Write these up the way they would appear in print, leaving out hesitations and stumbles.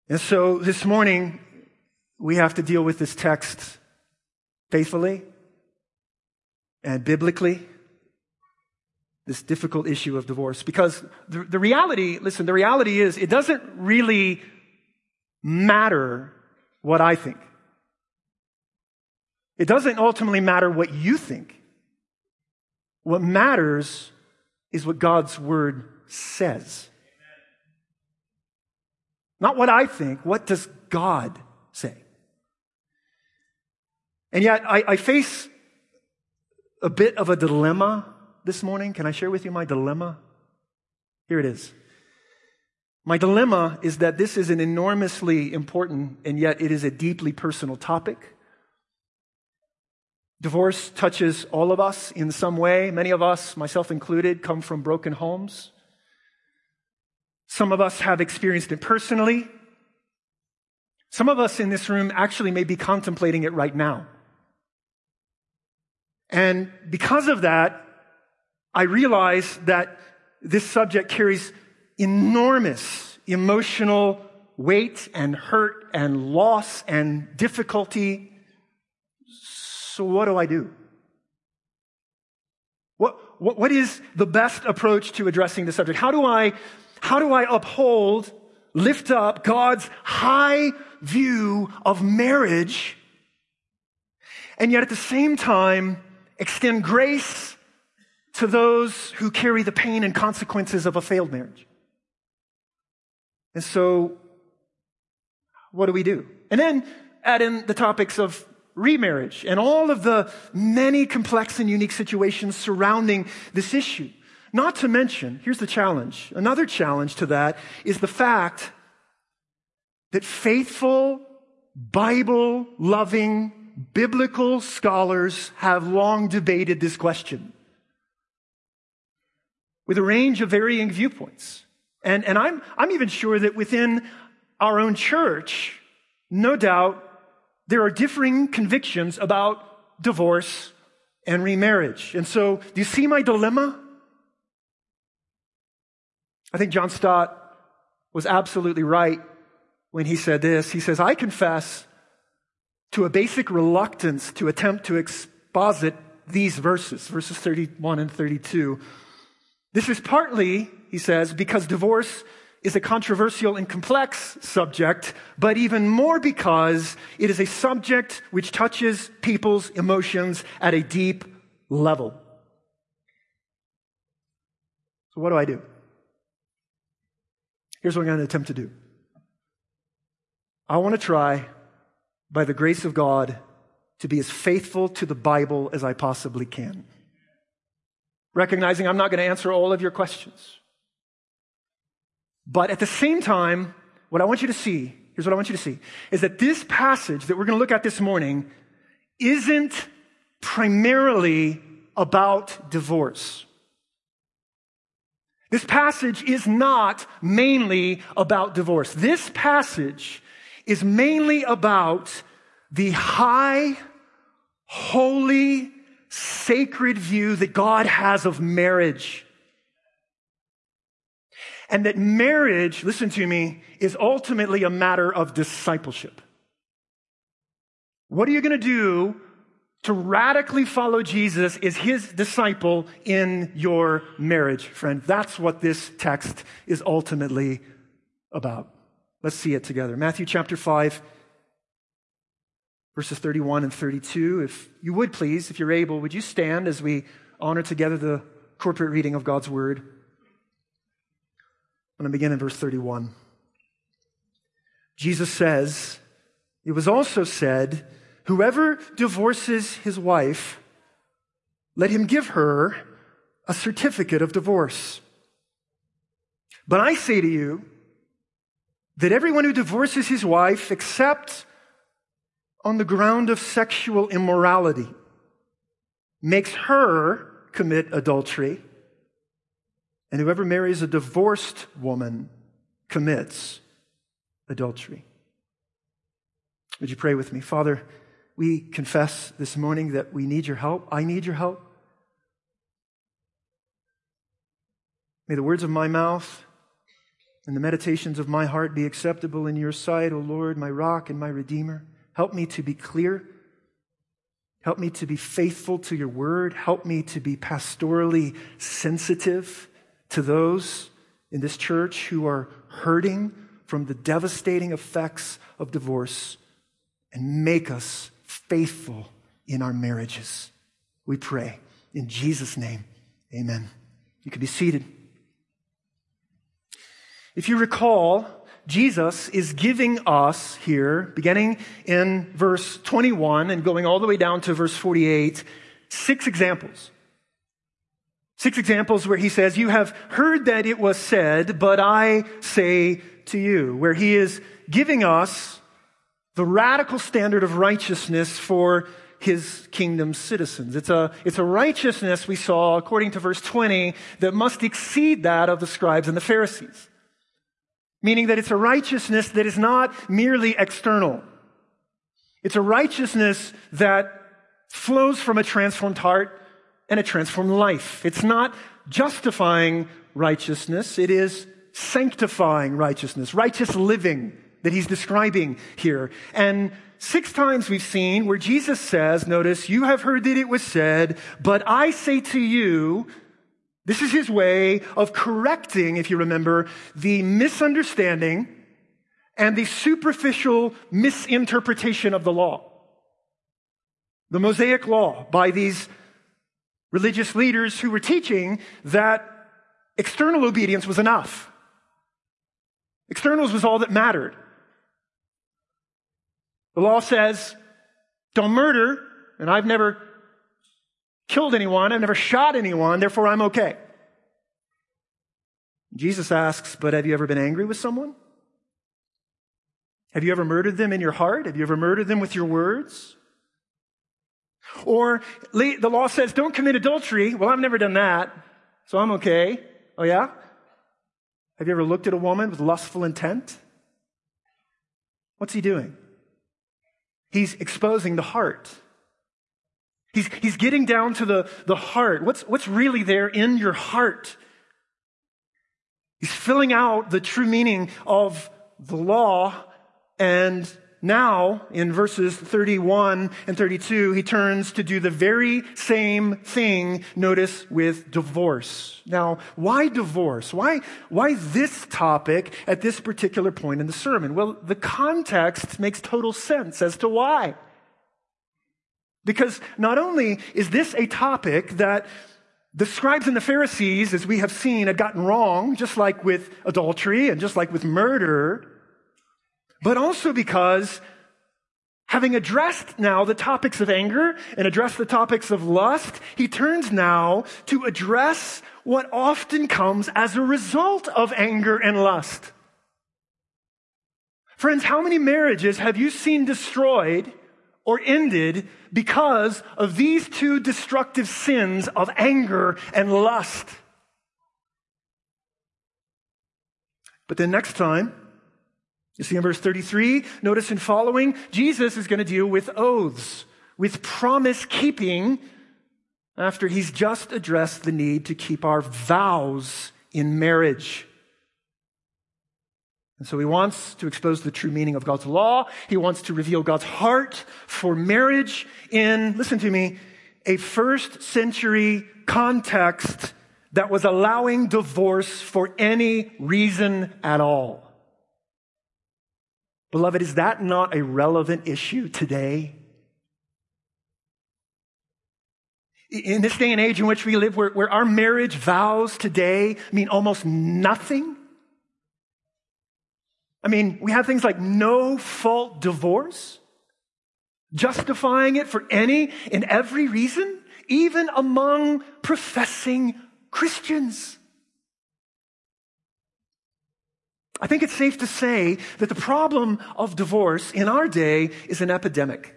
And so this morning, we have to deal with this text faithfully and biblically, this difficult issue of divorce. Because the reality is it doesn't really matter what I think. It doesn't ultimately matter what you think. What matters is what God's word says. Not what I think, what does God say? And yet, I face a bit of a dilemma this morning. Can I share with you my dilemma? Here it is. My dilemma is that this is an enormously important, and yet it is a deeply personal topic. Divorce touches all of us in some way. Many of us, myself included, come from broken homes. Some of us have experienced it personally. Some of us in this room actually may be contemplating it right now. And because of that, I realize that this subject carries enormous emotional weight and hurt and loss and difficulty. So what do I do? What is the best approach to addressing the subject? How do I uphold, lift up God's high view of marriage, and yet at the same time extend grace to those who carry the pain and consequences of a failed marriage? And so, what do we do? And then add in the topics of remarriage and all of the many complex and unique situations surrounding this issue. Not to mention, here's the challenge. Another challenge to that is the fact that faithful, Bible-loving, biblical scholars have long debated this question with a range of varying viewpoints. And I'm even sure that within our own church, no doubt, there are differing convictions about divorce and remarriage. And so, do you see my dilemma? I think John Stott was absolutely right when he said this. He says, I confess to a basic reluctance to attempt to exposit these verses 31 and 32. This is partly, he says, because divorce is a controversial and complex subject, but even more because it is a subject which touches people's emotions at a deep level. So what do I do? Here's what I'm going to attempt to do. I want to try, by the grace of God, to be as faithful to the Bible as I possibly can. Recognizing I'm not going to answer all of your questions. But at the same time, what I want you to see, here's what I want you to see, is that this passage that we're going to look at this morning isn't primarily about divorce. This passage is not mainly about divorce. This passage is mainly about the high, holy, sacred view that God has of marriage. And that marriage, listen to me, is ultimately a matter of discipleship. What are you going to do to radically follow Jesus as his disciple in your marriage, friend? That's what this text is ultimately about. Let's see it together. Matthew chapter 5, verses 31 and 32. If you would please, if you're able, would you stand as we honor together the corporate reading of God's word? I'm going to begin in verse 31. Jesus says, it was also said, whoever divorces his wife, let him give her a certificate of divorce. But I say to you that everyone who divorces his wife, except on the ground of sexual immorality, makes her commit adultery. And whoever marries a divorced woman commits adultery. Would you pray with me? Father, we confess this morning that we need your help. I need your help. May the words of my mouth and the meditations of my heart be acceptable in your sight, O Lord, my rock and my redeemer. Help me to be clear. Help me to be faithful to your word. Help me to be pastorally sensitive to those in this church who are hurting from the devastating effects of divorce, and make us faithful in our marriages. We pray in Jesus' name, amen. You can be seated. If you recall, Jesus is giving us here, beginning in verse 21 and going all the way down to verse 48, 6 examples. 6 examples where he says, you have heard that it was said, but I say to you, where he is giving us the radical standard of righteousness for his kingdom citizens. It's a righteousness, we saw, according to verse 20, that must exceed that of the scribes and the Pharisees. Meaning that it's a righteousness that is not merely external. It's a righteousness that flows from a transformed heart and a transformed life. It's not justifying righteousness, it is sanctifying righteousness, righteous living that he's describing here. And 6 times we've seen where Jesus says, notice, you have heard that it was said, but I say to you. This is his way of correcting, if you remember, the misunderstanding and the superficial misinterpretation of the law. The Mosaic law by these religious leaders who were teaching that external obedience was enough. Externals was all that mattered. The law says, don't murder, and I've never killed anyone, I've never shot anyone, therefore I'm okay. Jesus asks, but have you ever been angry with someone? Have you ever murdered them in your heart? Have you ever murdered them with your words? Or the law says, don't commit adultery. Well, I've never done that, so I'm okay. Oh yeah? Have you ever looked at a woman with lustful intent? What's he doing? He's exposing the heart. He's getting down to the heart. What's really there in your heart? He's filling out the true meaning of the law. And now, in verses 31 and 32, he turns to do the very same thing, notice, with divorce. Now, why divorce? Why this topic at this particular point in the sermon? Well, the context makes total sense as to why. Because not only is this a topic that the scribes and the Pharisees, as we have seen, had gotten wrong, just like with adultery and just like with murder, but also because having addressed now the topics of anger and addressed the topics of lust, he turns now to address what often comes as a result of anger and lust. Friends, how many marriages have you seen destroyed or ended because of these 2 destructive sins of anger and lust? But then next time, you see in verse 33, notice in following, Jesus is going to deal with oaths, with promise keeping, after he's just addressed the need to keep our vows in marriage. And so he wants to expose the true meaning of God's law. He wants to reveal God's heart for marriage in, listen to me, a 1st century context that was allowing divorce for any reason at all. Beloved, is that not a relevant issue today? In this day and age in which we live, where our marriage vows today mean almost nothing. I mean, we have things like no-fault divorce, justifying it for any and every reason, even among professing Christians. I think it's safe to say that the problem of divorce in our day is an epidemic.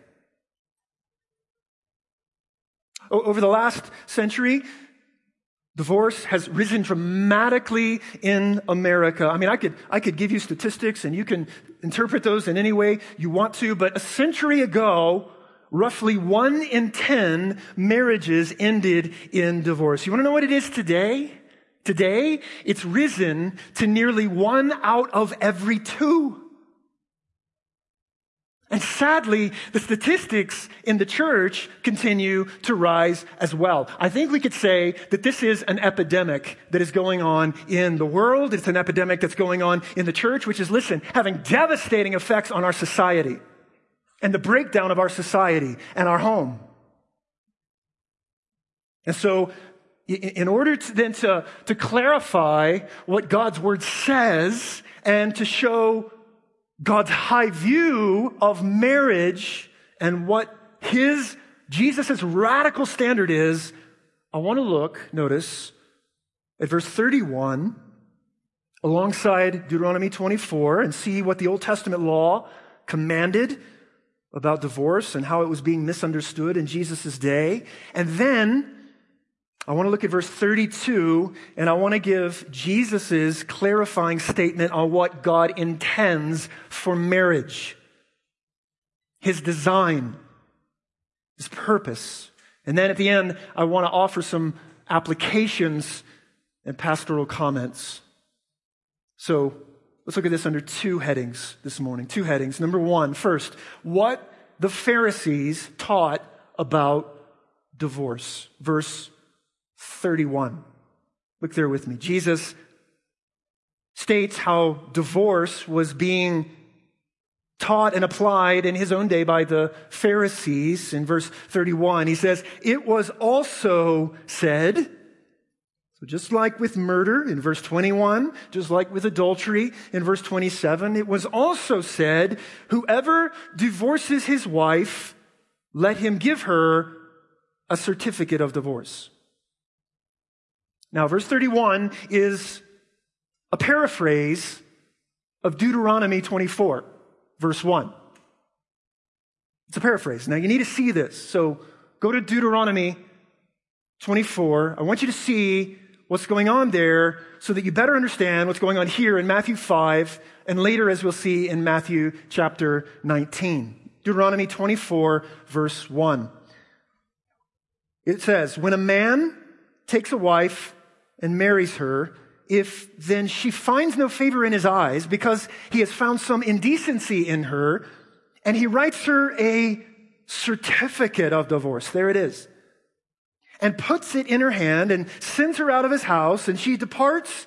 Over the last century, divorce has risen dramatically in America. I mean, I could give you statistics and you can interpret those in any way you want to, but a century ago, roughly 1 in 10 marriages ended in divorce. You want to know what it is today? Today, it's risen to nearly 1 out of every 2. And sadly, the statistics in the church continue to rise as well. I think we could say that this is an epidemic that is going on in the world. It's an epidemic that's going on in the church, which is, listen, having devastating effects on our society and the breakdown of our society and our home. And so, in order to clarify what God's word says and to show God's high view of marriage and what Jesus' radical standard is, I want to look, notice, at verse 31 alongside Deuteronomy 24 and see what the Old Testament law commanded about divorce and how it was being misunderstood in Jesus' day. And then I want to look at verse 32, and I want to give Jesus' clarifying statement on what God intends for marriage, his design, his purpose. And then at the end, I want to offer some applications and pastoral comments. So let's look at this under 2 headings this morning. 2 headings. Number 1, first, what the Pharisees taught about divorce. Verse 31. Look there with me. Jesus states how divorce was being taught and applied in his own day by the Pharisees. In verse 31, he says, "It was also said," so just like with murder in verse 21, just like with adultery in verse 27, it was also said, "Whoever divorces his wife, let him give her a certificate of divorce." Now, verse 31 is a paraphrase of Deuteronomy 24, verse 1. It's a paraphrase. Now, you need to see this. So go to Deuteronomy 24. I want you to see what's going on there so that you better understand what's going on here in Matthew 5 and later, as we'll see, in Matthew chapter 19. Deuteronomy 24, verse 1. It says, "When a man takes a wife and marries her, if then she finds no favor in his eyes because he has found some indecency in her, and he writes her a certificate of divorce," there it is, "and puts it in her hand and sends her out of his house, and she departs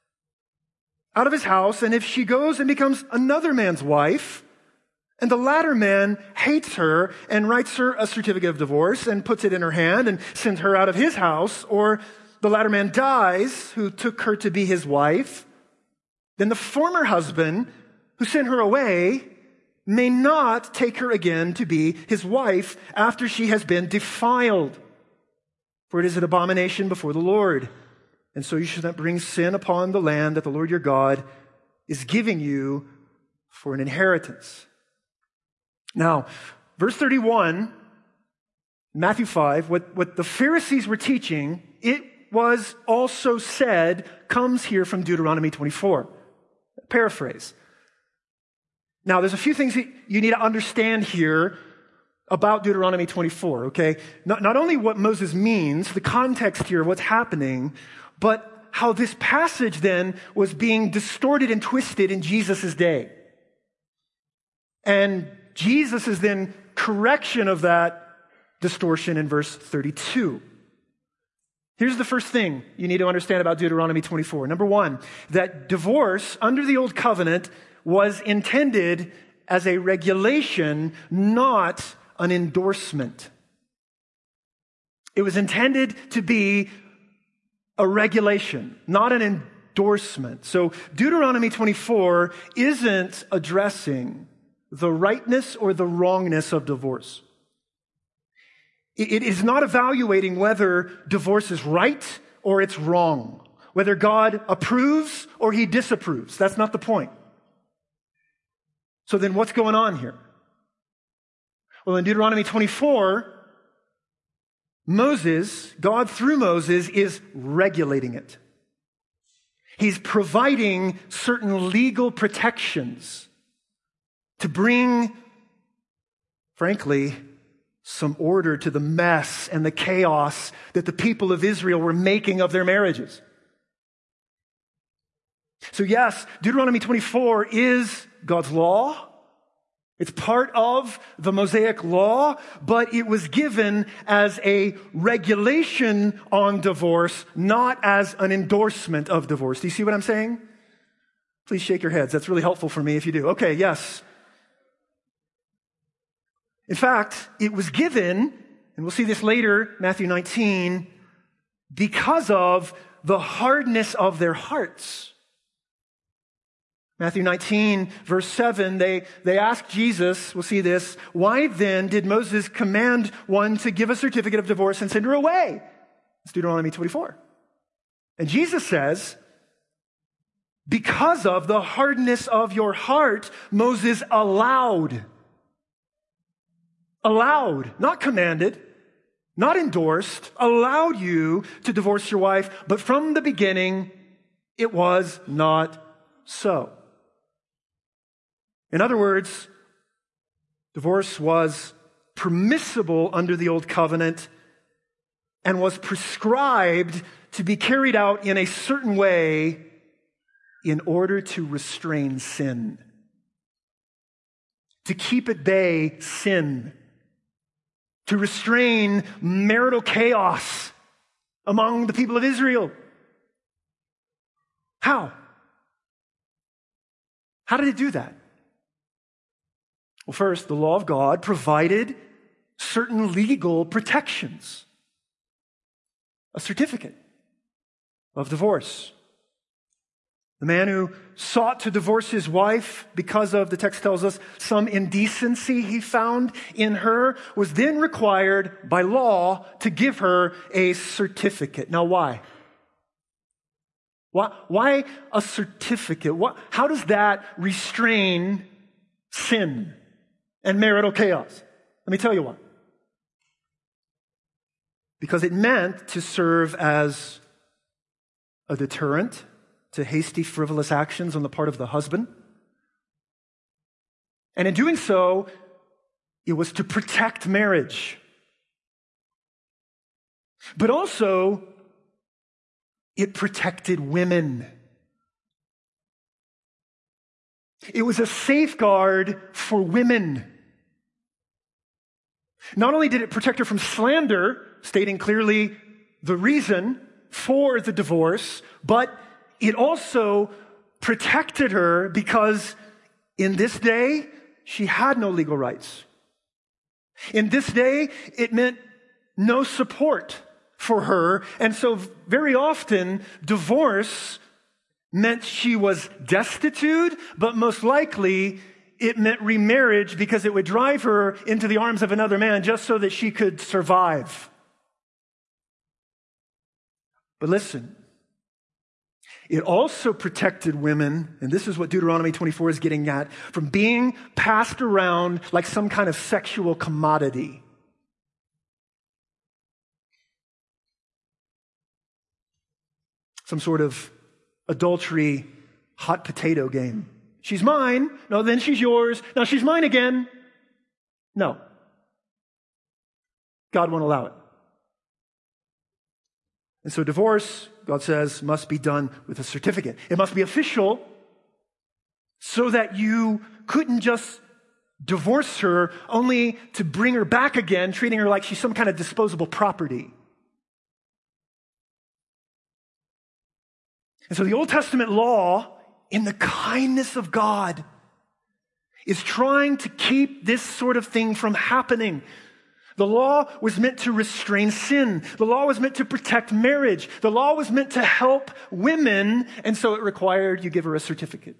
out of his house, and if she goes and becomes another man's wife, and the latter man hates her and writes her a certificate of divorce and puts it in her hand and sends her out of his house, or the latter man dies, who took her to be his wife, then the former husband who sent her away may not take her again to be his wife after she has been defiled. For it is an abomination before the Lord. And so you should not bring sin upon the land that the Lord your God is giving you for an inheritance." Now, verse 31, Matthew 5, what the Pharisees were teaching, it was also said, comes here from Deuteronomy 24. Paraphrase. Now, there's a few things that you need to understand here about Deuteronomy 24, okay? Not only what Moses means, the context here of what's happening, but how this passage then was being distorted and twisted in Jesus' day. And Jesus' then correction of that distortion in verse 32. Here's the first thing you need to understand about Deuteronomy 24. Number 1, that divorce under the Old Covenant was intended as a regulation, not an endorsement. It was intended to be a regulation, not an endorsement. So Deuteronomy 24 isn't addressing the rightness or the wrongness of divorce. It is not evaluating whether divorce is right or it's wrong, whether God approves or he disapproves. That's not the point. So then what's going on here? Well, in Deuteronomy 24, God through Moses is regulating it. He's providing certain legal protections to bring, frankly, some order to the mess and the chaos that the people of Israel were making of their marriages. So yes, Deuteronomy 24 is God's law. It's part of the Mosaic law, but it was given as a regulation on divorce, not as an endorsement of divorce. Do you see what I'm saying? Please shake your heads. That's really helpful for me if you do. Okay, yes. In fact, it was given, and we'll see this later, Matthew 19, because of the hardness of their hearts. Matthew 19, verse 7, they ask Jesus, we'll see this, why then did Moses command one to give a certificate of divorce and send her away? It's Deuteronomy 24. And Jesus says, because of the hardness of your heart, Moses allowed, not commanded, not endorsed, allowed you to divorce your wife, but from the beginning, it was not so. In other words, divorce was permissible under the Old Covenant and was prescribed to be carried out in a certain way in order to restrain sin. To keep at bay sin. To restrain marital chaos among the people of Israel. How? How did it do that? Well, first, the law of God provided certain legal protections. A certificate of divorce. The man who sought to divorce his wife because of, the text tells us, some indecency he found in her, was then required by law to give her a certificate. Now, why? Why a certificate? How does that restrain sin and marital chaos? Let me tell you why. Because it meant to serve as a deterrent to hasty, frivolous actions on the part of the husband. And in doing so, it was to protect marriage. But also, it protected women. It was a safeguard for women. Not only did it protect her from slander, stating clearly the reason for the divorce, but it also protected her because in this day, she had no legal rights. In this day, it meant no support for her. And so very often, divorce meant she was destitute, but most likely it meant remarriage because it would drive her into the arms of another man just so that she could survive. But listen, it also protected women, and this is what Deuteronomy 24 is getting at, from being passed around like some kind of sexual commodity. Some sort of adultery hot potato game. She's mine. No, then she's yours. Now she's mine again. No. God won't allow it. And so divorce, God says, must be done with a certificate. It must be official so that you couldn't just divorce her only to bring her back again, treating her like she's some kind of disposable property. And so the Old Testament law, in the kindness of God, is trying to keep this sort of thing from happening. The law was meant to restrain sin. The law was meant to protect marriage. The law was meant to help women, and so it required you give her a certificate.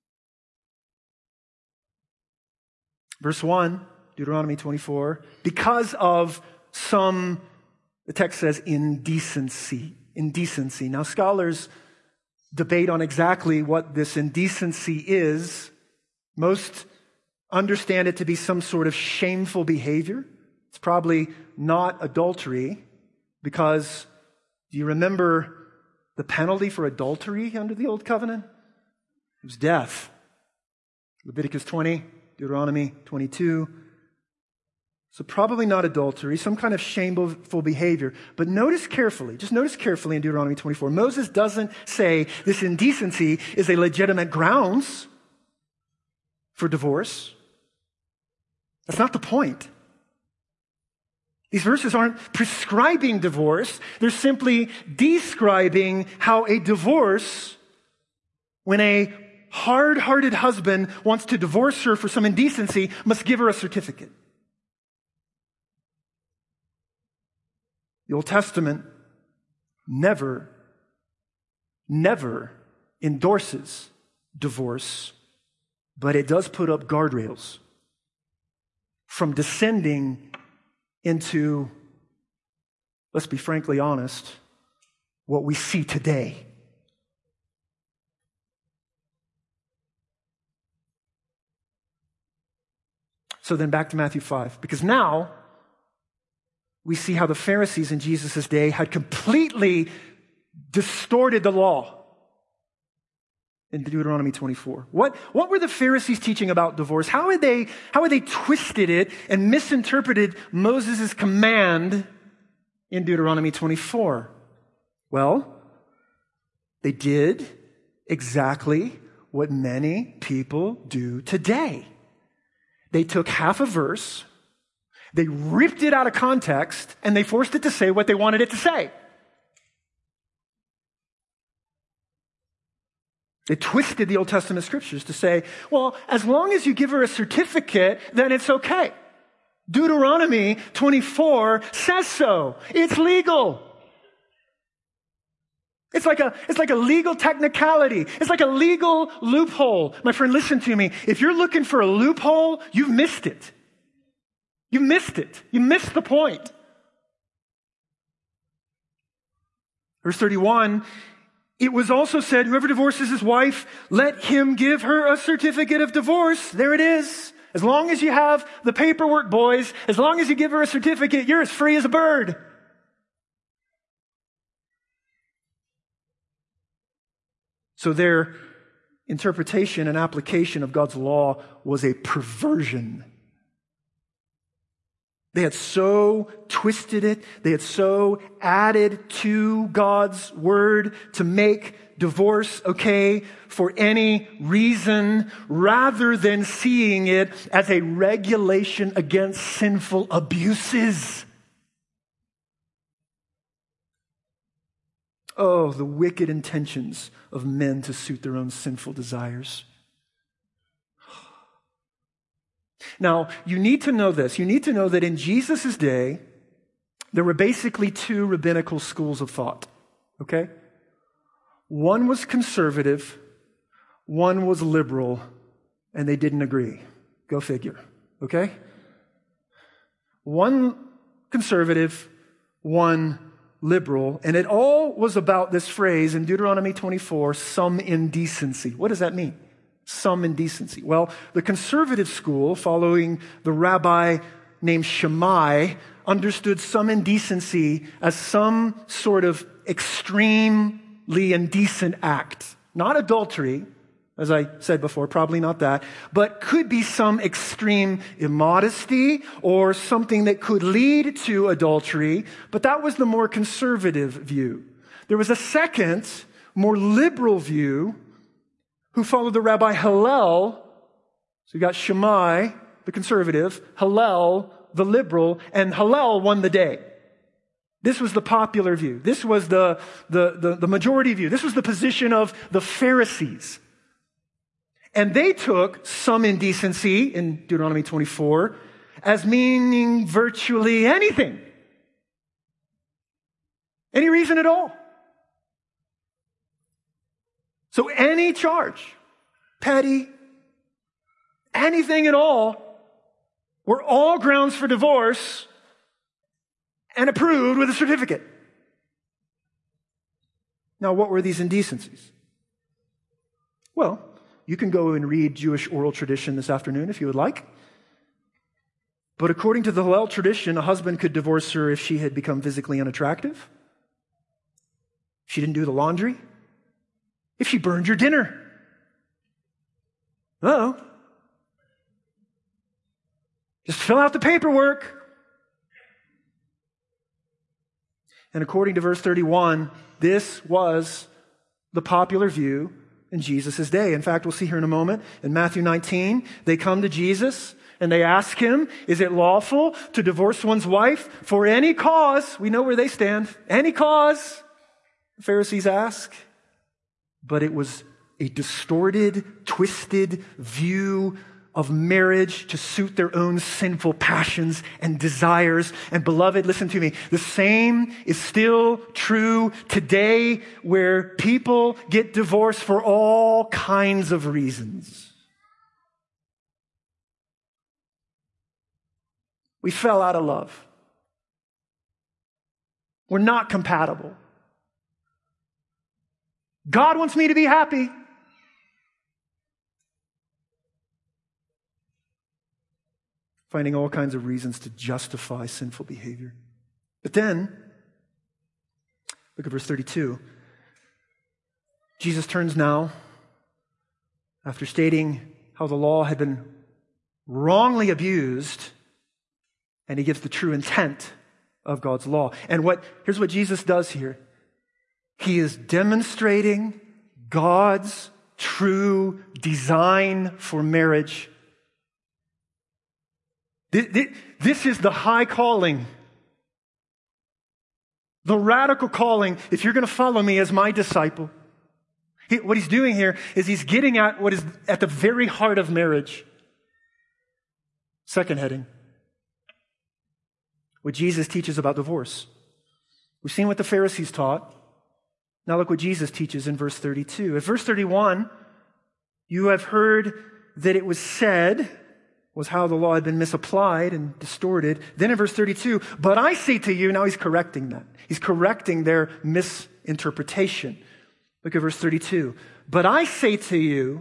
Verse 1, Deuteronomy 24, because of some, the text says, indecency. Indecency. Now, scholars debate on exactly what this indecency is. Most understand it to be some sort of shameful behavior. It's probably not adultery, because do you remember the penalty for adultery under the Old Covenant? It was death. Leviticus 20, Deuteronomy 22. So probably not adultery, some kind of shameful behavior. But notice carefully, just notice carefully in Deuteronomy 24, Moses doesn't say this indecency is a legitimate grounds for divorce. That's not the point. These verses aren't prescribing divorce. They're simply describing how a divorce, when a hard-hearted husband wants to divorce her for some indecency, must give her a certificate. The Old Testament never endorses divorce, but it does put up guardrails from descending into, let's be frankly honest, what we see today. So then back to Matthew 5, because now we see how the Pharisees in Jesus' day had completely distorted the law in Deuteronomy 24. What were the Pharisees teaching about divorce? How had they twisted it and misinterpreted Moses' command in Deuteronomy 24? Well, they did exactly what many people do today. They took half a verse, they ripped it out of context, and they forced it to say what they wanted it to say. They twisted the Old Testament scriptures to say, well, as long as you give her a certificate, then it's okay. Deuteronomy 24 says so. It's legal. It's like a legal technicality. It's like a legal loophole. My friend, listen to me. If you're looking for a loophole, you've missed it. You missed it. You missed the point. Verse 31, it was also said, whoever divorces his wife, let him give her a certificate of divorce. There it is. As long as you have the paperwork, boys, as long as you give her a certificate, you're as free as a bird. So their interpretation and application of God's law was a perversion. They had so twisted it, they had so added to God's word to make divorce okay for any reason, rather than seeing it as a regulation against sinful abuses. Oh, the wicked intentions of men to suit their own sinful desires. Now, you need to know this. You need to know that in Jesus' day, there were basically two rabbinical schools of thought, okay? One was conservative, one was liberal, and they didn't agree. Go figure, okay? One conservative, one liberal, and it all was about this phrase in Deuteronomy 24, some indecency. What does that mean? Some indecency. Well, the conservative school, following the rabbi named Shammai, understood some indecency as some sort of extremely indecent act. Not adultery, as I said before, probably not that, but could be some extreme immodesty or something that could lead to adultery, but that was the more conservative view. There was a second, more liberal view who followed the Rabbi Hillel. So you got Shammai, the conservative, Hillel, the liberal, and Hillel won the day. This was the popular view. This was the majority view. This was the position of the Pharisees. And they took some indecency in Deuteronomy 24 as meaning virtually anything. Any reason at all. So any charge, petty, anything at all, were all grounds for divorce and approved with a certificate. Now, what were these indecencies? Well, you can go and read Jewish oral tradition this afternoon if you would like. But according to the Hillel tradition, a husband could divorce her if she had become physically unattractive, if she didn't do the laundry, if she burned your dinner. Uh-oh. Just fill out the paperwork. And according to verse 31, this was the popular view in Jesus' day. In fact, we'll see here in a moment, in Matthew 19, they come to Jesus and they ask him, is it lawful to divorce one's wife for any cause? We know where they stand. Any cause, the Pharisees ask. But it was a distorted, twisted view of marriage to suit their own sinful passions and desires. And beloved, listen to me, the same is still true today, where people get divorced for all kinds of reasons. We fell out of love. We're not compatible. God wants me to be happy. Finding all kinds of reasons to justify sinful behavior. But then, look at verse 32. Jesus turns now, after stating how the law had been wrongly abused, and he gives the true intent of God's law. And here's what Jesus does here. He is demonstrating God's true design for marriage. This is the high calling, the radical calling, if you're going to follow me as my disciple. What he's doing here is he's getting at what is at the very heart of marriage. Second heading, what Jesus teaches about divorce. We've seen what the Pharisees taught. Now look what Jesus teaches in verse 32. At verse 31, you have heard that it was said, was how the law had been misapplied and distorted. Then in verse 32, but I say to you, now he's correcting that. He's correcting their misinterpretation. Look at verse 32. But I say to you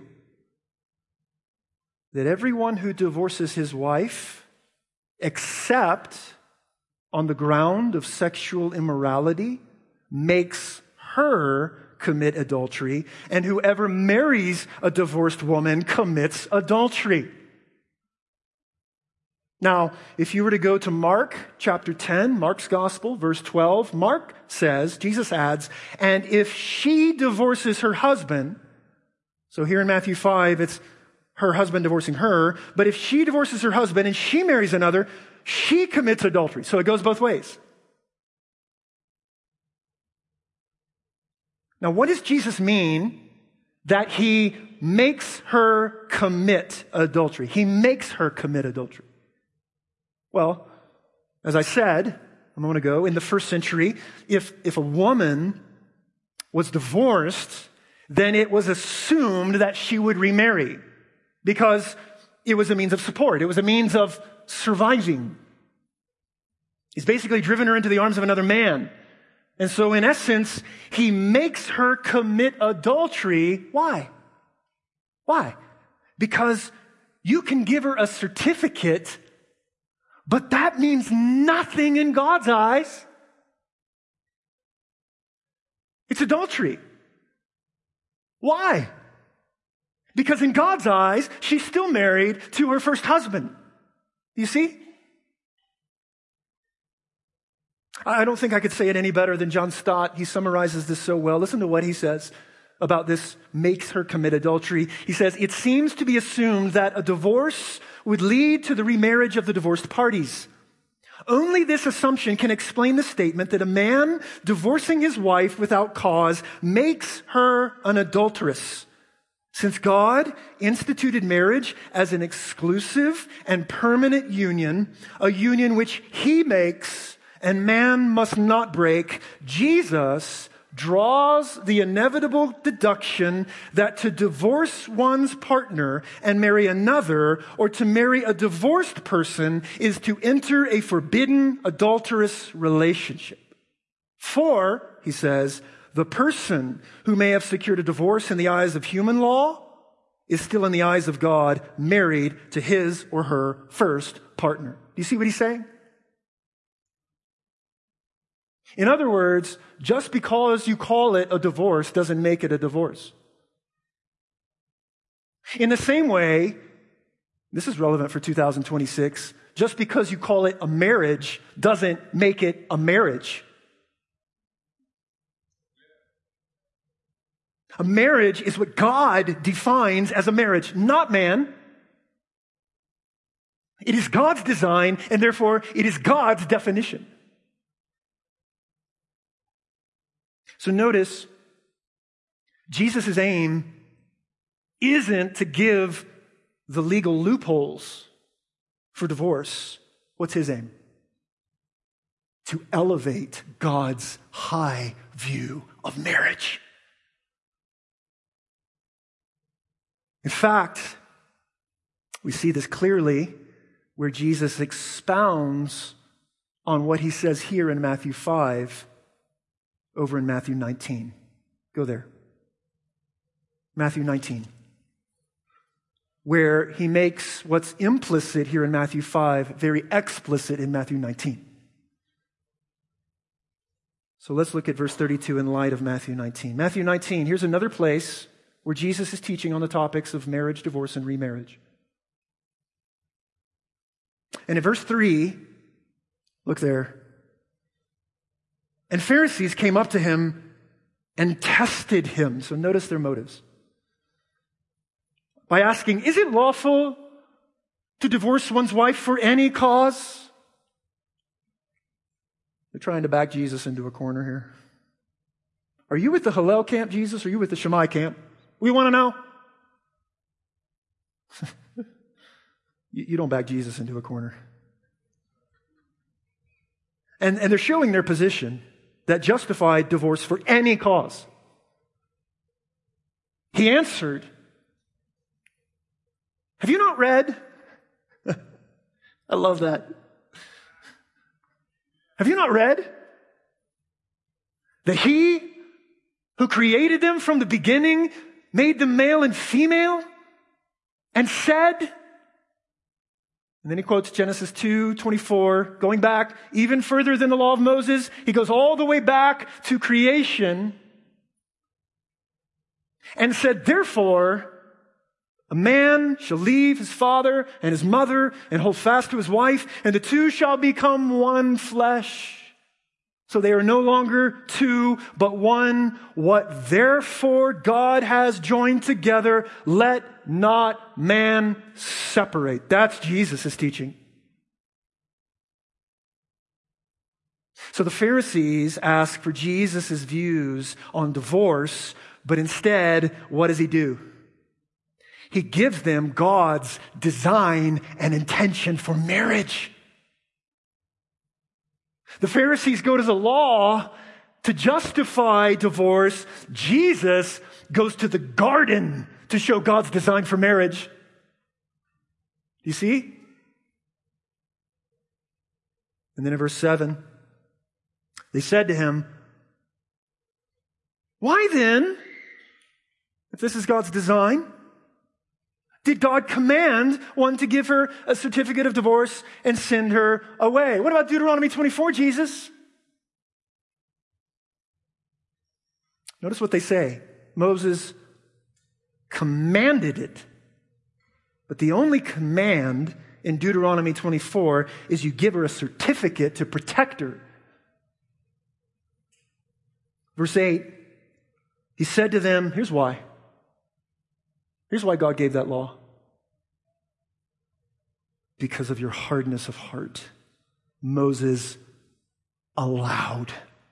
that everyone who divorces his wife, except on the ground of sexual immorality, makes her commit adultery, and whoever marries a divorced woman commits adultery. Now, if you were to go to Mark chapter 10, Mark's gospel, verse 12, Mark says, Jesus adds, and if she divorces her husband, so here in Matthew 5, it's her husband divorcing her, but if she divorces her husband and she marries another, she commits adultery. So it goes both ways. Now, what does Jesus mean that he makes her commit adultery? He makes her commit adultery. Well, as I said a moment ago, in the first century, if a woman was divorced, then it was assumed that she would remarry because it was a means of support. It was a means of surviving. He's basically driven her into the arms of another man. And so in essence, he makes her commit adultery. Why? Why? Because you can give her a certificate, but that means nothing in God's eyes. It's adultery. Why? Because in God's eyes, she's still married to her first husband. You see? I don't think I could say it any better than John Stott. He summarizes this so well. Listen to what he says about this makes her commit adultery. He says, it seems to be assumed that a divorce would lead to the remarriage of the divorced parties. Only this assumption can explain the statement that a man divorcing his wife without cause makes her an adulteress. Since God instituted marriage as an exclusive and permanent union, a union which he makes and man must not break, Jesus draws the inevitable deduction that to divorce one's partner and marry another, or to marry a divorced person, is to enter a forbidden adulterous relationship. For, he says, the person who may have secured a divorce in the eyes of human law is still in the eyes of God married to his or her first partner. Do you see what he's saying? In other words, just because you call it a divorce doesn't make it a divorce. In the same way, this is relevant for 2026, just because you call it a marriage doesn't make it a marriage. A marriage is what God defines as a marriage, not man. It is God's design, and therefore it is God's definition. So notice, Jesus' aim isn't to give the legal loopholes for divorce. What's his aim? To elevate God's high view of marriage. In fact, we see this clearly where Jesus expounds on what he says here in Matthew 5 over in Matthew 19. Go there. Matthew 19. Where he makes what's implicit here in Matthew 5 very explicit in Matthew 19. So let's look at verse 32 in light of Matthew 19. Matthew 19, here's another place where Jesus is teaching on the topics of marriage, divorce, and remarriage. And in verse 3, look there. And Pharisees came up to him and tested him. So notice their motives. By asking, is it lawful to divorce one's wife for any cause? They're trying to back Jesus into a corner here. Are you with the Hillel camp, Jesus, or are you with the Shammai camp? We want to know. You don't back Jesus into a corner. And they're showing their position that justified divorce for any cause. He answered, have you not read? I love that. Have you not read that he who created them from the beginning made them male and female and said, and then he quotes Genesis 2:24, going back even further than the law of Moses. He goes all the way back to creation and said, therefore, a man shall leave his father and his mother and hold fast to his wife, and the two shall become one flesh. So they are no longer two, but one. What therefore God has joined together, let not man separate. That's Jesus' teaching. So the Pharisees ask for Jesus' views on divorce, but instead, what does he do? He gives them God's design and intention for marriage. The Pharisees go to the law to justify divorce. Jesus goes to the garden to show God's design for marriage. You see? And then in verse 7, they said to him, why then, if this is God's design, did God command one to give her a certificate of divorce and send her away? What about Deuteronomy 24, Jesus? Notice what they say. Moses commanded it. But the only command in Deuteronomy 24 is you give her a certificate to protect her. Verse 8, he said to them, here's why. Here's why God gave that law. Because of your hardness of heart, Moses allowed.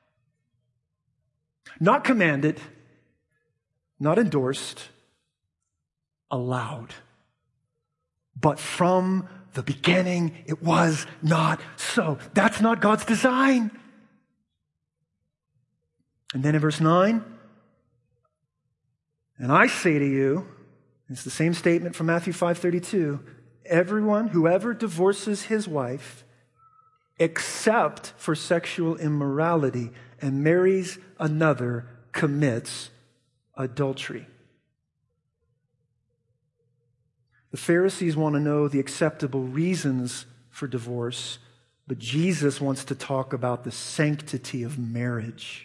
Not commanded, not endorsed, allowed. But from the beginning, it was not so. That's not God's design. And then in verse 9, and I say to you, it's the same statement from Matthew 5:32. Whoever divorces his wife, except for sexual immorality, and marries another, commits adultery. The Pharisees want to know the acceptable reasons for divorce, but Jesus wants to talk about the sanctity of marriage.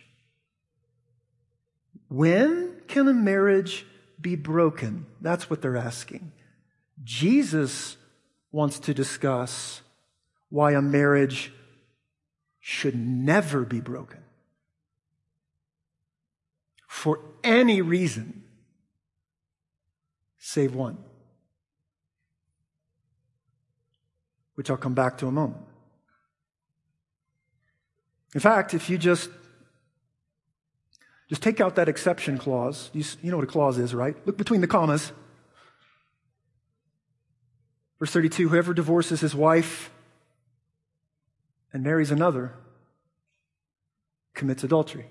When can a marriage be broken? That's what they're asking. Jesus wants to discuss why a marriage should never be broken. for any reason save one, which I'll come back to in a moment. In fact, if you just take out that exception clause, you know what a clause is, right? Look between the commas. Verse 32, whoever divorces his wife and marries another commits adultery.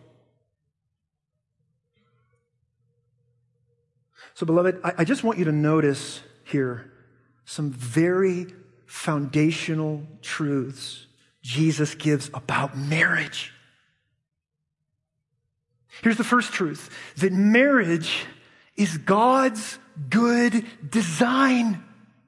So, beloved, I just want you to notice here some very foundational truths Jesus gives about marriage. Here's the first truth, that marriage is God's good design.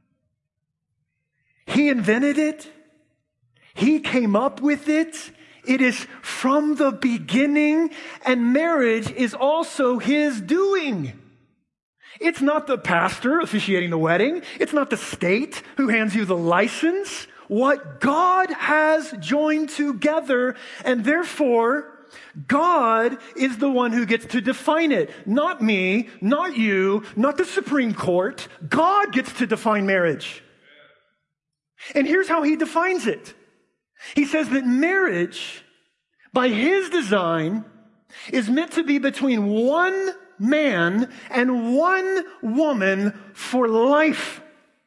He invented it. He came up with it. It is from the beginning, and marriage is also His doing. It's not the pastor officiating the wedding. It's not the state who hands you the license. What God has joined together, and therefore, God is the one who gets to define it. Not me, not you, not the Supreme Court. God gets to define marriage. And here's how He defines it. He says that marriage, by His design, is meant to be between one man and one woman for life.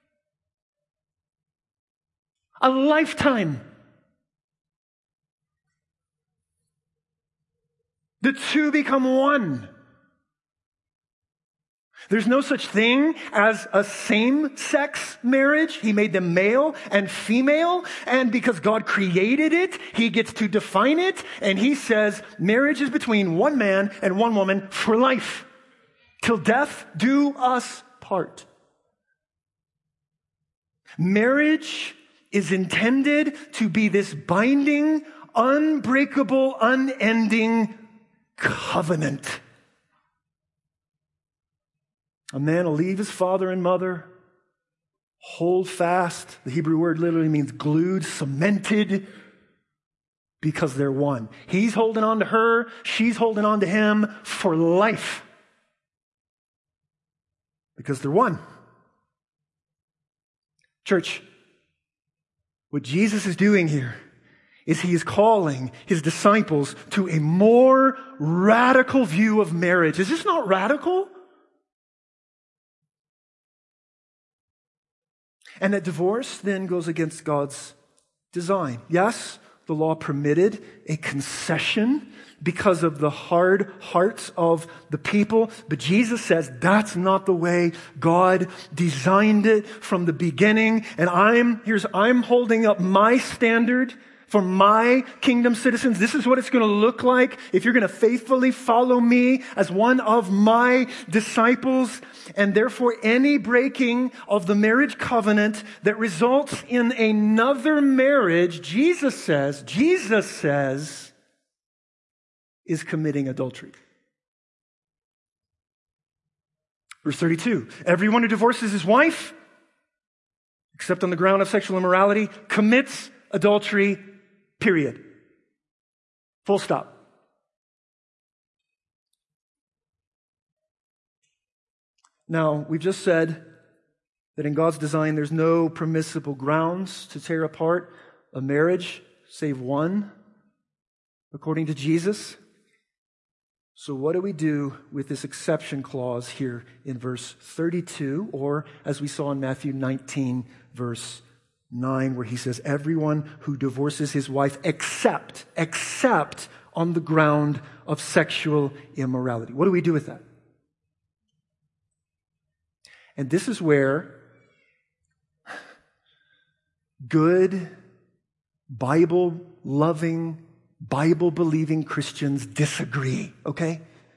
A lifetime. The two become one. There's no such thing as a same-sex marriage. He made them male and female, and because God created it, He gets to define it, and He says marriage is between one man and one woman for life, till death do us part. Marriage is intended to be this binding, unbreakable, unending covenant. A man will leave his father and mother, hold fast. The Hebrew word literally means glued, cemented, because they're one. He's holding on to her, she's holding on to him for life, because they're one. Church, what Jesus is doing here is He is calling His disciples to a more radical view of marriage. Is this not radical? And that divorce then goes against God's design. Yes, the law permitted a concession because of the hard hearts of the people, but Jesus says that's not the way God designed it from the beginning. And I'm holding up my standard for my kingdom citizens. This is what it's going to look like if you're going to faithfully follow me as one of my disciples. And therefore, any breaking of the marriage covenant that results in another marriage, Jesus says, is committing adultery. Verse 32, everyone who divorces his wife, except on the ground of sexual immorality, commits adultery. Period. Full stop. Now, we've just said that in God's design, there's no permissible grounds to tear apart a marriage, save one, according to Jesus. So what do we do with this exception clause here in verse 32, or as we saw in Matthew 19, verse 9, where He says, everyone who divorces his wife except on the ground of sexual immorality. What do we do with that? And this is where good, Bible-loving, Bible-believing Christians disagree, okay?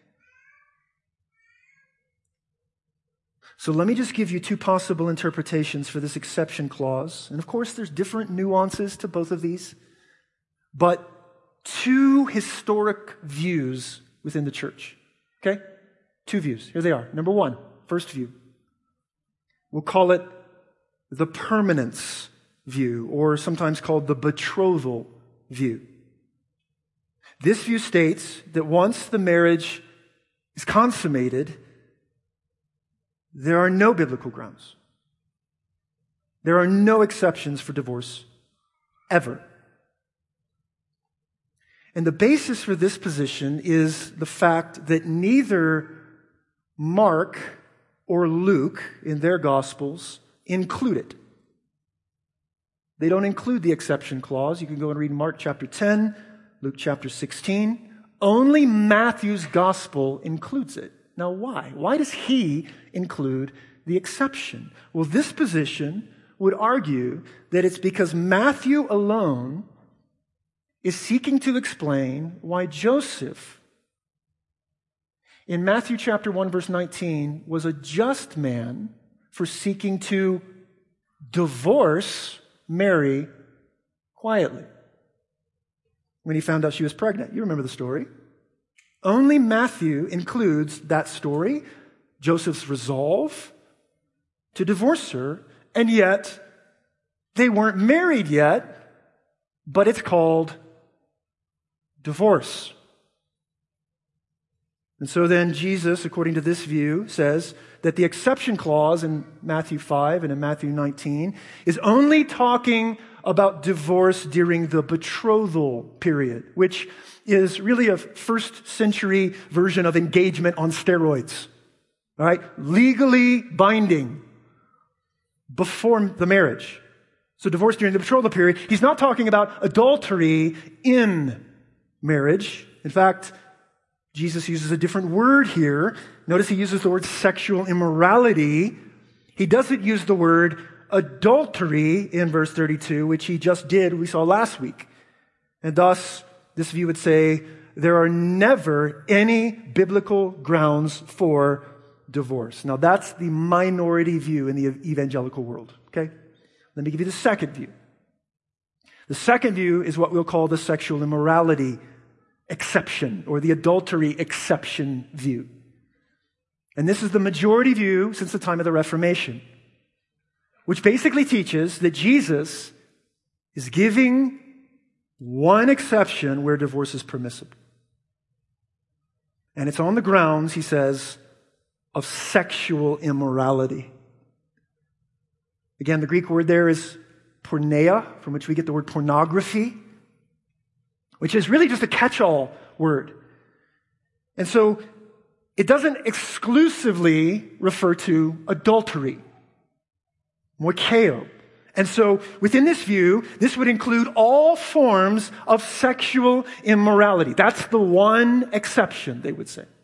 So let me just give you two possible interpretations for this exception clause. And of course, there's different nuances to both of these, but two historic views within the church, okay? Two views. Here they are. Number one, first view. We'll call it the permanence view, or sometimes called the betrothal view. This view states that once the marriage is consummated, there are no biblical grounds. There are no exceptions for divorce, ever. And the basis for this position is the fact that neither Mark or Luke in their Gospels include it. They don't include the exception clause. You can go and read Mark chapter 10, Luke chapter 16. Only Matthew's Gospel includes it. Now why? Why does he include the exception? Well, this position would argue that it's because Matthew alone is seeking to explain why Joseph, in Matthew chapter 1, verse 19, was a just man for seeking to divorce Mary quietly when he found out she was pregnant. You remember the story. Only Matthew includes that story, Joseph's resolve to divorce her, and yet they weren't married yet, but it's called divorce. And so then Jesus, according to this view, says that the exception clause in Matthew 5 and in Matthew 19 is only talking about divorce during the betrothal period, which is really a first century version of engagement on steroids. All right? Legally binding before the marriage. So divorce during the betrothal period. He's not talking about adultery in marriage. In fact, Jesus uses a different word here. Notice he uses the word sexual immorality. He doesn't use the word adultery in verse 32, which he just did, we saw last week. And thus, this view would say there are never any biblical grounds for divorce. Now, that's the minority view in the evangelical world, okay? Let me give you the second view. The second view is what we'll call the sexual immorality exception, or the adultery exception view. And this is the majority view since the time of the Reformation, which basically teaches that Jesus is giving one exception where divorce is permissible. And it's on the grounds, he says, of sexual immorality. Again, the Greek word there is porneia, from which we get the word pornography, which is really just a catch-all word. And so it doesn't exclusively refer to adultery, moikeo. And so within this view, this would include all forms of sexual immorality. That's the one exception, they would say.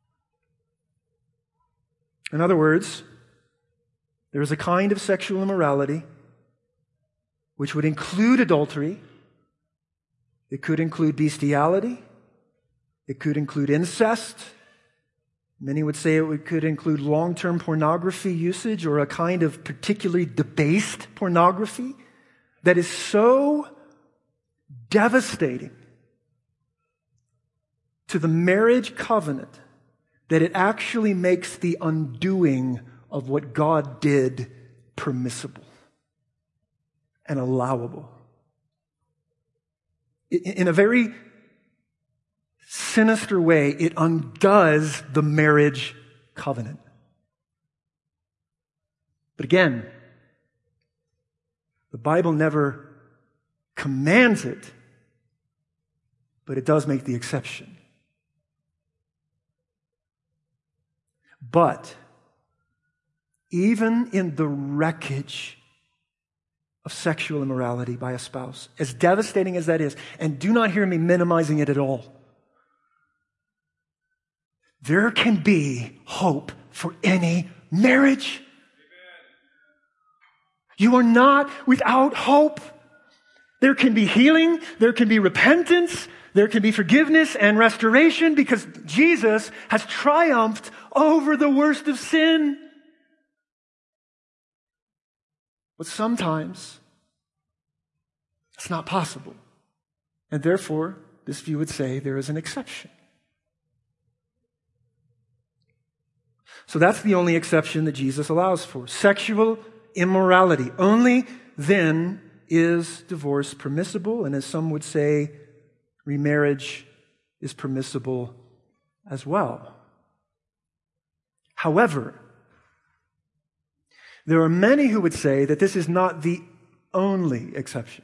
In other words, there is a kind of sexual immorality which would include adultery. It could include bestiality. It could include incest. Many would say it could include long-term pornography usage or a kind of particularly debased pornography that is so devastating to the marriage covenant that it actually makes the undoing of what God did permissible and allowable. In a very sinister way, it undoes the marriage covenant. But again, the Bible never commands it, but it does make the exception. But even in the wreckage of sexual immorality by a spouse, as devastating as that is, and do not hear me minimizing it at all, there can be hope for any marriage. You are not without hope. There can be healing, there can be repentance, there can be forgiveness and restoration because Jesus has triumphed over the worst of sin. But sometimes it's not possible. And therefore, this view would say there is an exception. So that's the only exception that Jesus allows for. Sexual immorality. Only then is divorce permissible, and as some would say, remarriage is permissible as well. However, there are many who would say that this is not the only exception.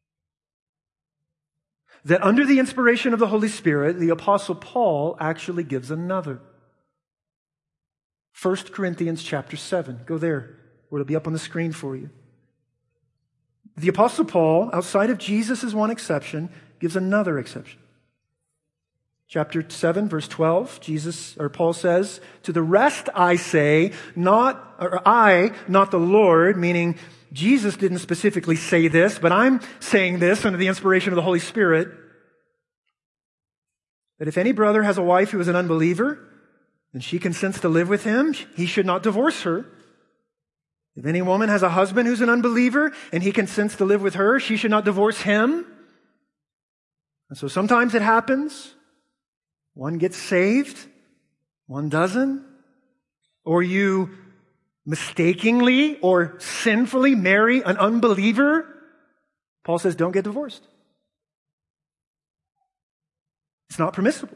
That under the inspiration of the Holy Spirit, the Apostle Paul actually gives another. 1 Corinthians chapter 7. Go there, or it'll be up on the screen for you. The Apostle Paul, outside of Jesus' one exception, gives another exception. Chapter 7, verse 12, Paul says, "To the rest I say, not the Lord," meaning Jesus didn't specifically say this, but I'm saying this under the inspiration of the Holy Spirit, that if any brother has a wife who is an unbeliever, and she consents to live with him, he should not divorce her. If any woman has a husband who's an unbeliever, and he consents to live with her, she should not divorce him. And so sometimes it happens. One gets saved, one doesn't. Or you mistakenly or sinfully marry an unbeliever. Paul says, don't get divorced. It's not permissible.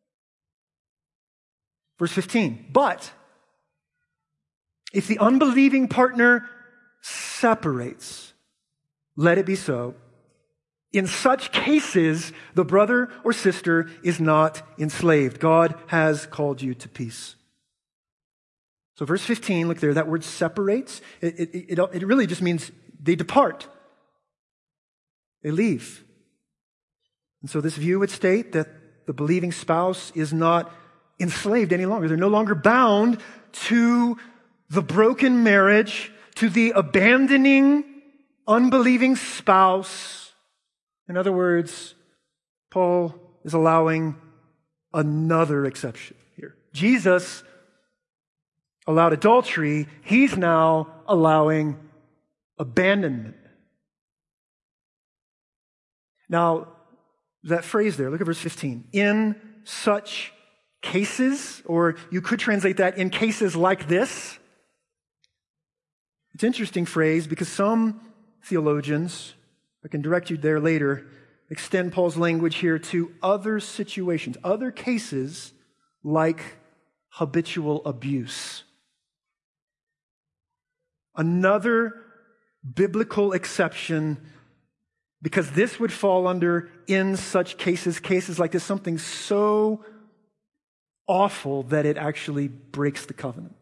Verse 15, but if the unbelieving partner separates, let it be so. In such cases, the brother or sister is not enslaved. God has called you to peace. So verse 15, look there, that word separates. It really just means they depart. They leave. And so this view would state that the believing spouse is not enslaved any longer. They're no longer bound to the broken marriage, to the abandoning, unbelieving spouse. In other words, Paul is allowing another exception here. Jesus allowed adultery. He's now allowing abandonment. Now, that phrase there, look at verse 15. In such cases, or you could translate that in cases like this. It's an interesting phrase because some theologians, I can direct you there later, extend Paul's language here to other situations, other cases like habitual abuse. Another biblical exception, because this would fall under in such cases like this, something so awful that it actually breaks the covenant.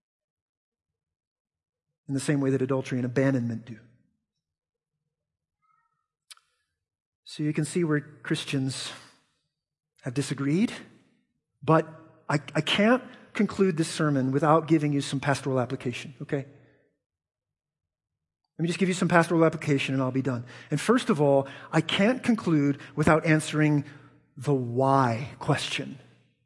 In the same way that adultery and abandonment do. So you can see where Christians have disagreed, but I can't conclude this sermon without giving you some pastoral application, okay? Let me just give you some pastoral application and I'll be done. And first of all, I can't conclude without answering the why question.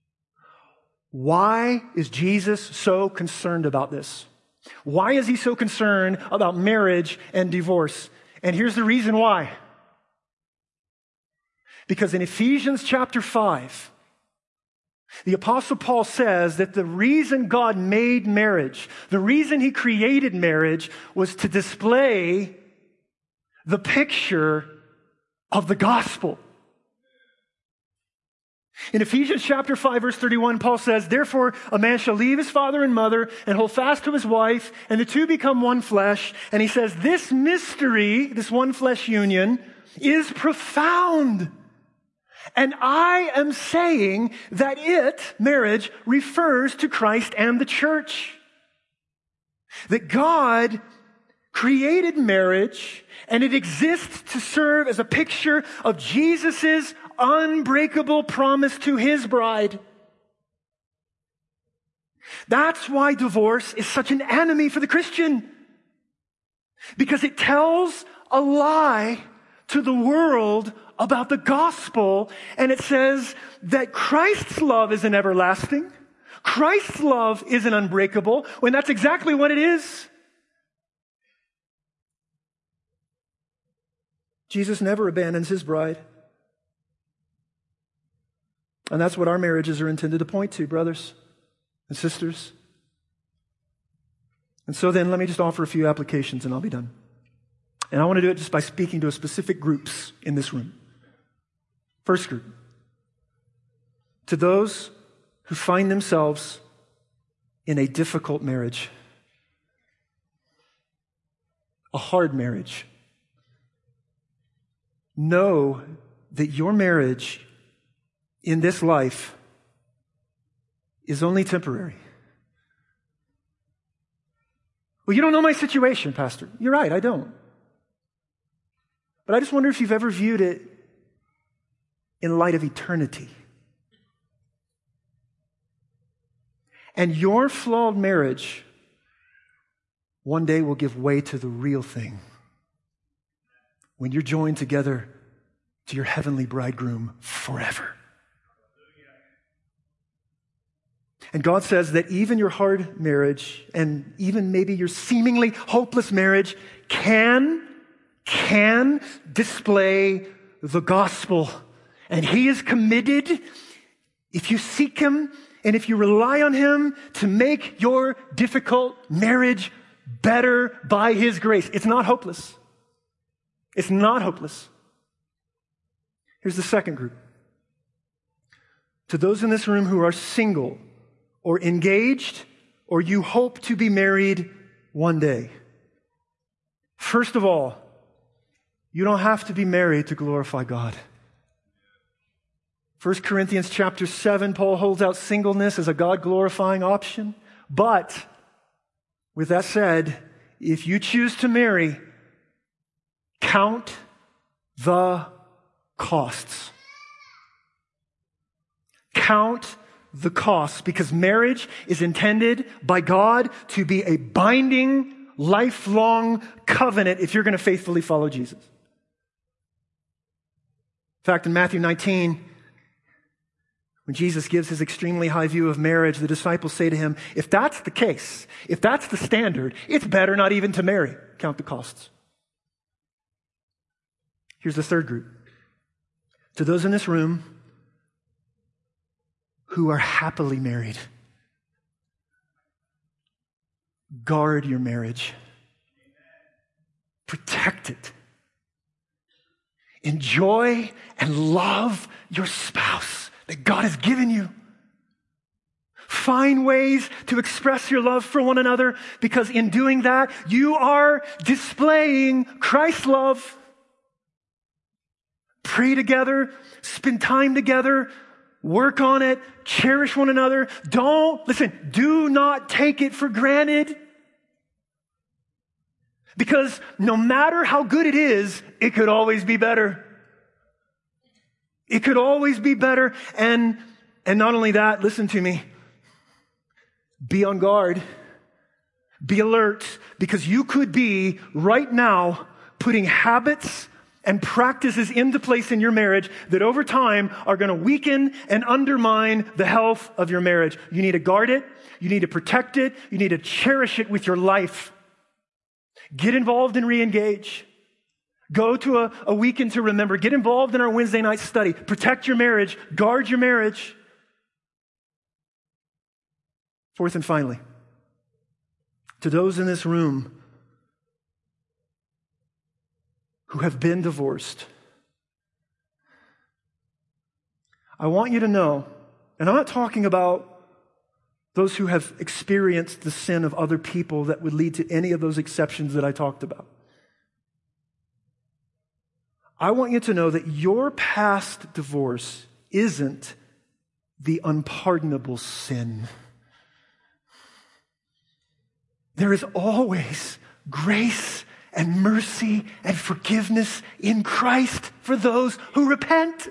Why is Jesus so concerned about this? Why is he so concerned about marriage and divorce? And here's the reason why. Because in Ephesians chapter 5, the Apostle Paul says that the reason God made marriage, the reason he created marriage, was to display the picture of the gospel. In Ephesians chapter 5, verse 31, Paul says, "Therefore a man shall leave his father and mother and hold fast to his wife, and the two become one flesh." And he says, this mystery, this one flesh union, is profound. And I am saying that marriage, refers to Christ and the church. That God created marriage, and it exists to serve as a picture of Jesus' unbreakable promise to his bride. That's why divorce is such an enemy for the Christian. Because it tells a lie to the world about the gospel, and it says that Christ's love isn't everlasting. Christ's love isn't unbreakable, when that's exactly what it is. Jesus never abandons his bride. And that's what our marriages are intended to point to, brothers and sisters. And so then, let me just offer a few applications and I'll be done. And I want to do it just by speaking to specific groups in this room. First group, to those who find themselves in a difficult marriage, a hard marriage, know that your marriage in this life is only temporary. Well, you don't know my situation, Pastor. You're right, I don't. But I just wonder if you've ever viewed it in light of eternity. And your flawed marriage one day will give way to the real thing when you're joined together to your heavenly bridegroom forever. And God says that even your hard marriage and even maybe your seemingly hopeless marriage can display the gospel. And He is committed, if you seek Him and if you rely on Him, to make your difficult marriage better by His grace. It's not hopeless. It's not hopeless. Here's the second group. To those in this room who are single or engaged, or you hope to be married one day. First of all, you don't have to be married to glorify God. 1 Corinthians chapter 7, Paul holds out singleness as a God-glorifying option. But, with that said, if you choose to marry, count the costs. Count the costs, because marriage is intended by God to be a binding, lifelong covenant if you're going to faithfully follow Jesus. In fact, in Matthew 19, when Jesus gives His extremely high view of marriage, the disciples say to Him, if that's the case, if that's the standard, it's better not even to marry. Count the costs. Here's the third group. To those in this room who are happily married, guard your marriage. Protect it. Enjoy and love your spouse that God has given you. Find ways to express your love for one another, because in doing that, you are displaying Christ's love. Pray together, spend time together, work on it, cherish one another. Do not take it for granted. Because no matter how good it is, it could always be better. It could always be better. And not only that, listen to me. Be on guard. Be alert, because you could be right now putting habits and practices into place in your marriage that over time are going to weaken and undermine the health of your marriage. You need to guard it. You need to protect it. You need to cherish it with your life. Get involved and re-engage. Go to a weekend to remember. Get involved in our Wednesday night study. Protect your marriage. Guard your marriage. Fourth and finally, to those in this room who have been divorced, I want you to know, and I'm not talking about those who have experienced the sin of other people that would lead to any of those exceptions that I talked about. I want you to know that your past divorce isn't the unpardonable sin. There is always grace and mercy and forgiveness in Christ for those who repent.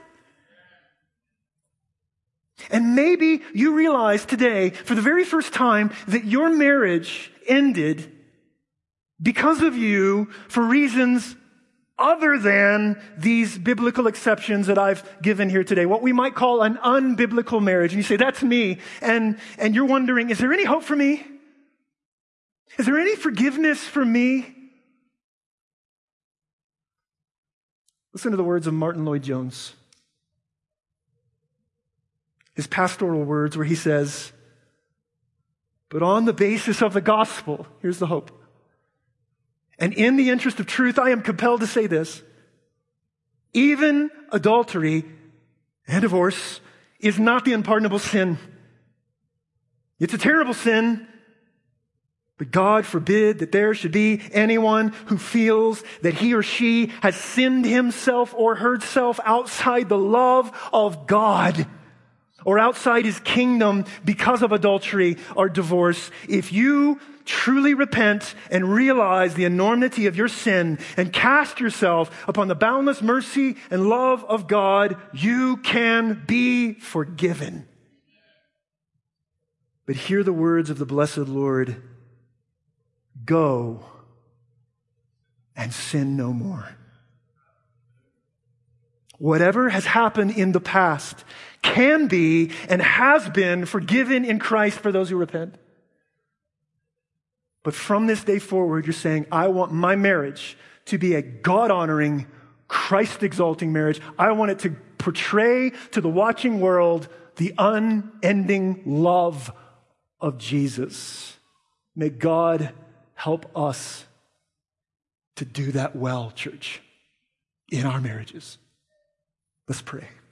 And maybe you realize today, for the very first time, that your marriage ended because of you for reasons other than these biblical exceptions that I've given here today, what we might call an unbiblical marriage. And you say, that's me. And you're wondering, is there any hope for me? Is there any forgiveness for me? Listen to the words of Martin Lloyd-Jones. His pastoral words where he says, but on the basis of the gospel, here's the hope. And in the interest of truth, I am compelled to say this. Even adultery and divorce is not the unpardonable sin. It's a terrible sin, but God forbid that there should be anyone who feels that he or she has sinned himself or herself outside the love of God or outside his kingdom because of adultery or divorce. If you truly repent and realize the enormity of your sin and cast yourself upon the boundless mercy and love of God, you can be forgiven. But hear the words of the blessed Lord: go and sin no more. Whatever has happened in the past can be and has been forgiven in Christ for those who repent. But from this day forward, you're saying, I want my marriage to be a God-honoring, Christ-exalting marriage. I want it to portray to the watching world the unending love of Jesus. May God help us to do that well, church, in our marriages. Let's pray.